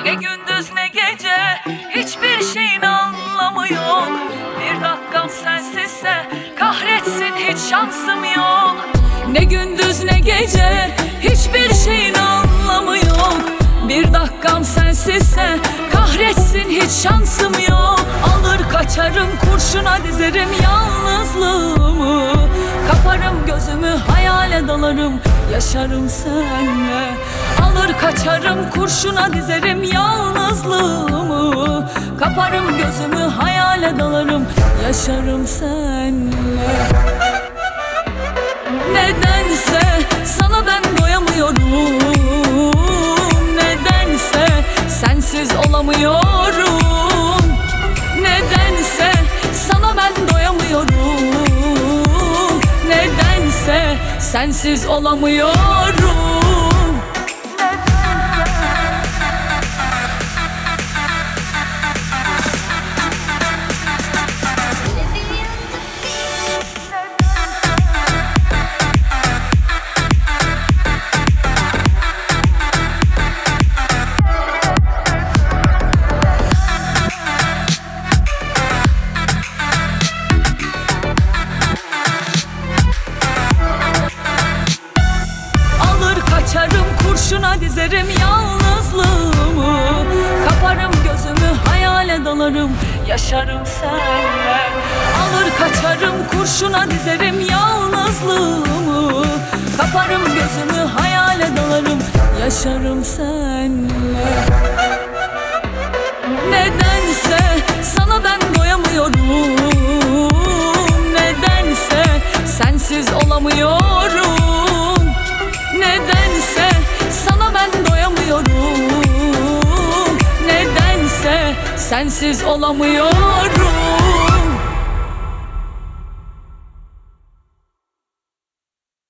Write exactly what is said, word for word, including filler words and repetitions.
Ne gündüz ne gece, hiçbir şeyin anlamı yok. Bir dakikam sensizse kahretsin, hiç şansım yok. Ne gündüz ne gece, hiçbir şeyin anlamı yok. Bir dakikam sensizse kahretsin, hiç şansım yok. Alır kaçarım, kurşuna dizerim yalnızlığımı. Kaparım gözümü, hayale dalarım, yaşarım senle. Alır kaçarım, kurşuna dizerim yalnızlığımı. Kaparım gözümü, hayale dalarım, yaşarım senle. Nedense sana ben doyamıyorum, nedense sensiz olamıyorum. Nedense sana ben doyamıyorum, nedense sensiz olamıyorum. Kaçarım, kurşuna dizerim yalnızlığımı. Kaparım gözümü, hayale dalarım, yaşarım senle. Alır kaçarım, kurşuna dizerim yalnızlığımı. Kaparım gözümü, hayale dalarım, yaşarım senle. Nedense sana ben doyamıyorum, nedense sensiz olamıyorum. Nedense sana ben doyamıyorum, nedense sensiz olamıyorum.